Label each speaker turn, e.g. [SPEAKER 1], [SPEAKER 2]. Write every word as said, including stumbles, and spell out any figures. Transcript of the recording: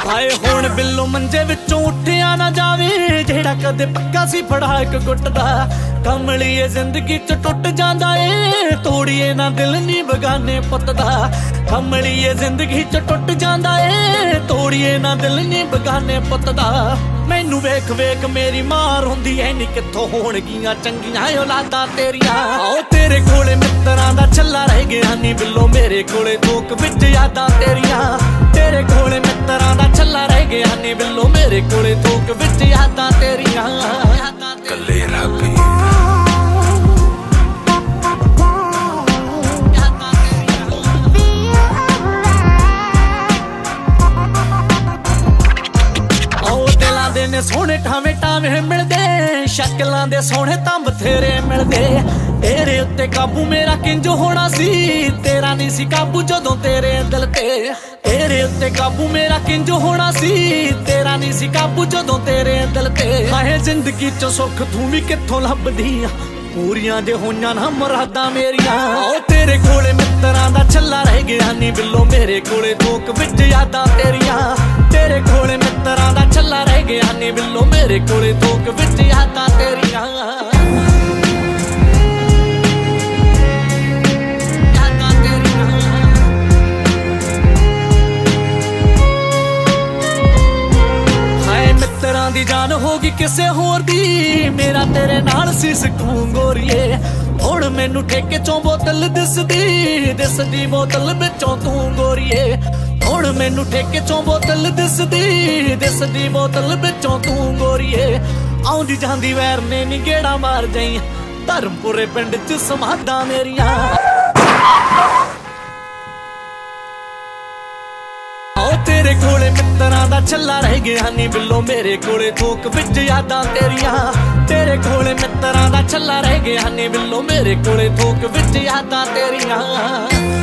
[SPEAKER 1] ਹਾਏ ਹੁਣ ਬਿੱਲੋ ਮੰਜੇ ਵਿੱਚੋਂ ਉੱਠਿਆ ਨਾ ਜਾਵੇ, ਜਿਹੜਾ ਕਦੇ ਪੱਕਾ ਸੀ ਫੜਾ ਇੱਕ ਗੁੱਟ ਦਾ। ਕਮਲੀਏ ਜ਼ਿੰਦਗੀ ਚ ਟੁੱਟ ਜਾਂਦਾ ਏ, ਤੋੜੀਏ ਨਾ ਦਿਲ ਨੀ ਬਗਾਨੇ ਪੁੱਤ ਦਾ। ਕਮਲੀਏ ਜ਼ਿੰਦਗੀ ਚ ਟੁੱਟ ਜਾਂਦਾ ਏ, ਤੋੜੀਏ ਨਾ ਦਿਲ ਨੀ ਬਗਾਨੇ ਪੁੱਤ ਦਾ। ਮੈਨੂੰ ਵੇਖ ਵੇਖ ਮੇਰੀ ਮਾਰ ਹੁੰਦੀ ਐ ਨੀ, ਕਿੱਥੋਂ ਹੋਣਗੀਆਂ ਚੰਗੀਆਂ ਔਲਾਦਾਂ ਤੇਰੀਆਂ। ਆਓ ਤੇਰੇ ਕੋਲੇ ਮਿੱਤਰਾਂ ਦਾ ਛੱਲਾ ਰਹਿ ਗਿਆ ਨੀ ਬਿੱਲੋ, ਮੇਰੇ ਕੋਲੇ ਥੋਕ ਵਿੱਚ ਯਾਦਾਂ ਤੇਰੀਆਂ। ਤੇਰੇ ਕੋਲੇ ਮਿੱਤਰਾਂ ਦਾ ਛੱਲਾ ਰਹਿ ਗਿਆ ਨੀ ਬਿੱਲੋ, ਮੇਰੇ ਕੋਲੇ ਥੋਕ ਵਿੱਚ ਯਾਦਾਂ ਤੇਰੀਆਂ।
[SPEAKER 2] ਕੱਲੇ ਰੱਬੀ ਨੇ ਸੋਹਣੇ ਠਾਵੇਂ ਠਾਵੇਂ ਮਿਲਦੇ, ਸ਼ਕਲਾਂ ਦੇ ਸੋਹਣੇ ਤਾਂ ਬਥੇਰੇ ਮਿਲਦੇ। ਤੇਰੇ ਉੱਤੇ ਕਾਬੂ ਮੇਰਾ ਕਿੰਜ ਹੋਣਾ ਸੀ, ਤੇਰਾ ਨਹੀਂ ਸੀ ਕਾਬੂ ਜਦੋਂ ਤੇਰੇ ਦਿਲ ਤੇ। ਤੇਰੇ ਉੱਤੇ ਕਾਬੂ ਮੇਰਾ ਕਿੰਜ ਹੋਣਾ ਸੀ, ਤੇਰਾ ਨਹੀਂ ਸੀ ਕਾਬੂ ਜਦੋਂ ਤੇਰੇ ਦਿਲ ਤੇ। ਹਾਏ ਜ਼ਿੰਦਗੀ ਚ ਸੁੱਖ ਤੂੰ ਵੀ ਕਿੱਥੋਂ ਲੱਭਦੀ ਆ, ਪੂਰੀਆਂ ਜੇ ਹੋਈਆਂ ਨਾ ਮੁਰਾਦਾਂ ਮੇਰੀਆਂ। ਓ ਤੇਰੇ ਕੋਲੇ ਮਿੱਤਰਾਂ ਦਾ ਛੱਲਾ ਰਹਿ ਗਿਆ ਨੀ ਬਿੱਲੋ, ਮੇਰੇ ਕੋਲੇ ਥੋਕ ਵਿੱਚ ਯਾਦਾਂ ਤੇਰੀਆਂ। ਤੇਰੇ ਕੋਲੇ ਮਿੱਤਰਾਂ ਦਾ ਛੱਲਾ ਰਹਿ ਗਿਆ ਨੀ ਬਿੱਲੋ, ਮੇਰੇ ਕੋਲੇ ਥੋਕ ਵਿੱਚ ਯਾਦਾਂ ਤੇਰੀਆਂ। ਮਿੱਤਰਾਂ ਦੀ ਜਾਨ ਹੋ ਗਈ ਕਿਸੇ ਹੋਰ ਦੀ, ਮੇਰਾ ਤੇਰੇ ਨਾਲ ਸੀ ਸਕੂਨ ਗੋਰੀਏ। ਹੁਣ ਮੈਨੂੰ ਠੇਕੇ ਚੋਂ ਬੋਤਲ ਦਿਸਦੀ, ਦਿਸਦੀ ਬੋਤਲ ਵਿੱਚੋਂ ਤੂੰ ਗੋਰੀਏ। ਹੁਣ ਮੈਨੂੰ ਠੇਕੇ ਚੋਂ ਬੋਤਲ ਦਿਸਦੀ, ਦਿਸਦੀ ਬੋਤਲ ਵਿੱਚੋਂ ਤੂੰ ਗੋਰੀਏ। ਆਉਂਦੀ ਜਾਂਦੀ ਵੈਰ ਨੇ ਨੀ ਗੇੜਾ ਮਾਰ ਜਾਈ, ਧਰਮਪੁਰੇ ਪਿੰਡ ਚ ਸਮਾਧਾਂ ਮੇਰੀਆਂ। ਤੇਰੇ ਕੋਲੇ ਮਿੱਤਰਾਂ ਦਾ ਛੱਲਾ ਰਹਿ ਗਿਆ ਨੀ ਬਿੱਲੋ, ਮੇਰੇ ਕੋਲੇ ਥੋਕ ਵਿੱਚ ਯਾਦਾਂ ਤੇਰੀਆਂ। ਤੇਰੇ ਕੋਲੇ ਮਿੱਤਰਾਂ ਦਾ ਛੱਲਾ ਰਹਿ ਗਿਆ ਨੀ ਬਿੱਲੋ, ਮੇਰੇ ਕੋਲੇ ਥੋਕ ਵਿੱਚ ਯਾਦਾਂ ਤੇਰੀਆਂ।